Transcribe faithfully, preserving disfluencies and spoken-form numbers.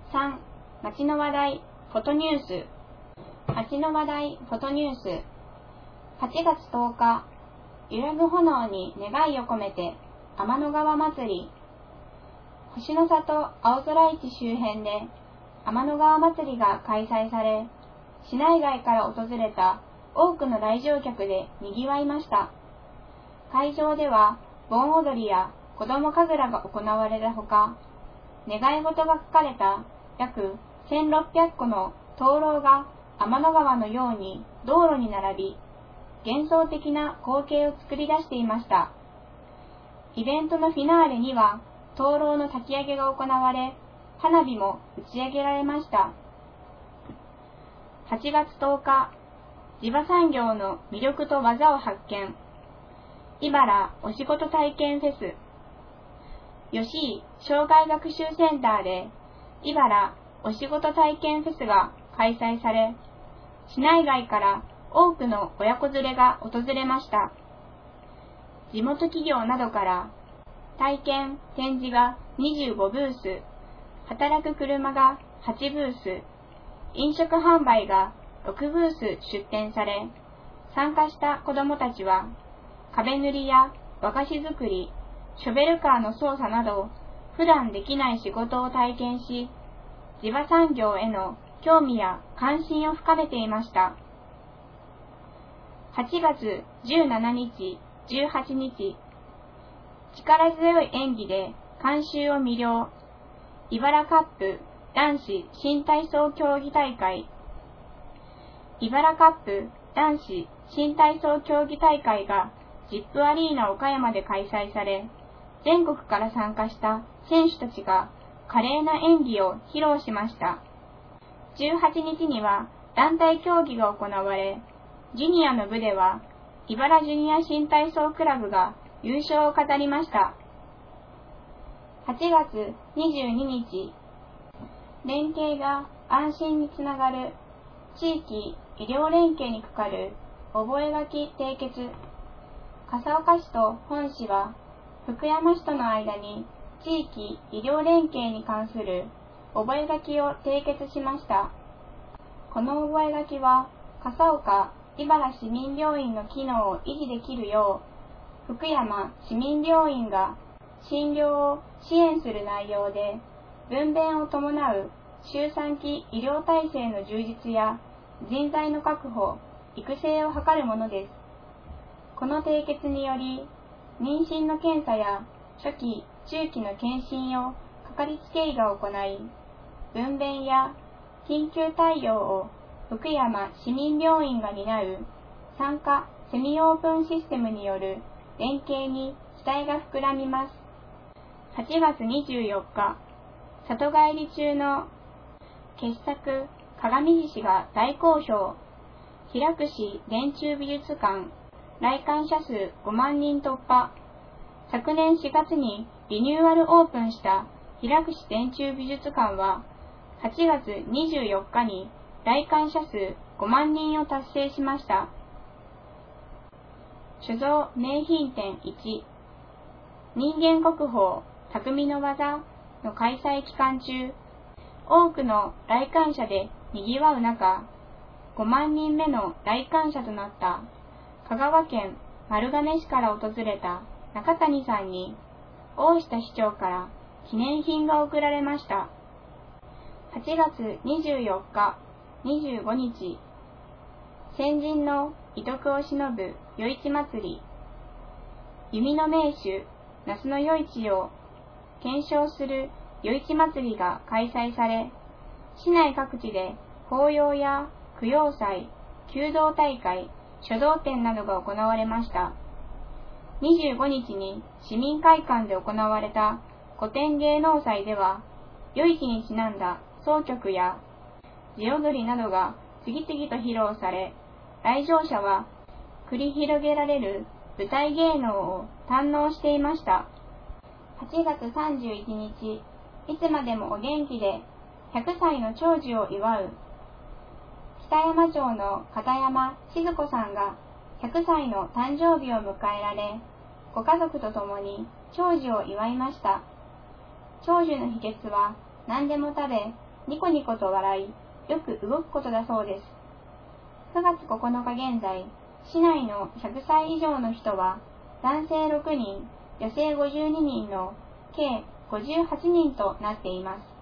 さん、町の話題、フォトニュース。町の話題、フォトニュース。はちがつとおか、揺らぐ炎に願いを込めて、天の川祭り。星の里青空市周辺で、天の川祭りが開催され、市内外から訪れた多くの来場客で賑わいました。会場では、盆踊りや子供神楽が行われたほか、願い事が書かれた約せんろっぴゃっこの灯籠が天の川のように道路に並び、幻想的な光景を作り出していました。イベントのフィナーレには、灯籠の焚き上げが行われ、花火も打ち上げられました。はちがつとおか、地場産業の魅力と技を発見。茨お仕事体験フェス。吉井障害学習センターで、茨お仕事体験フェスが開催され、市内外から多くの親子連れが訪れました。地元企業などから体験・展示がにじゅうごブース、働く車がはちブース、飲食販売がろくブース出展され、参加した子どもたちは壁塗りや和菓子作り、ショベルカーの操作など普段できない仕事を体験し、地場産業への興味や関心を深めていました。はちがつじゅうしちにち、じゅうはちにち、力強い演技で観衆を魅了。茨カップ男子新体操競技大会。茨カップ男子新体操競技大会がジップアリーナ岡山で開催され、全国から参加した選手たちが華麗な演技を披露しました。じゅうはちにちには団体競技が行われ、ジュニアの部では茨ジュニア新体操クラブが優勝を飾りました。はちがつにじゅうににち、連携が安心につながる地域医療連携にかかる覚書締結。笠岡市と本市は福山市との間に地域医療連携に関する覚書を締結しました。この覚書は笠岡茨市民病院の機能を維持できるよう、福山市民病院が診療を支援する内容で、分娩を伴う周産期医療体制の充実や人材の確保・育成を図るものです。この締結により、妊娠の検査や初期・中期の検診をかかりつけ医が行い、分娩や緊急対応を福山市民病院が担う産科セミオープンシステムによる連携に期待が膨らみます。はちがつにじゅうよっか、里帰り中の傑作鏡獅子が大好評。平櫛電柱美術館、来館者数ごまんにん突破。昨年しがつにリニューアルオープンした平櫛電柱美術館は、はちがつにじゅうよっかに来館者数ごまんにんを達成しました。所蔵名品展いち、人間国宝匠の技の開催期間中、多くの来館者で賑わう中、ごまんにんめの来館者となった香川県丸亀市から訪れた中谷さんに、大下市長から記念品が贈られました。はちがつにじゅうよっか、にじゅうごにち、先人の遺徳を偲ぶ夜市祭り。弓の名手、那須の夜市を検証する夜市祭りが開催され、市内各地で法要や供養祭、弓道大会、書道展などが行われました。にじゅうごにちに市民会館で行われた古典芸能祭では、夜市にちなんだ箏曲や地踊りなどが次々と披露され、来場者は繰り広げられる舞台芸能を堪能していました。はちがつさんじゅういちにち、いつまでもお元気でひゃくさいの長寿を祝う。北山町の片山静子さんがひゃくさいの誕生日を迎えられ、ご家族と共に長寿を祝いました。長寿の秘訣は何でも食べ、 ニコニコと笑い、よく動くことだそうです。くがつここのか現在、市内のひゃくさい以上の人は、男性ろくにん、女性ごじゅうににんの計ごじゅうはちにんとなっています。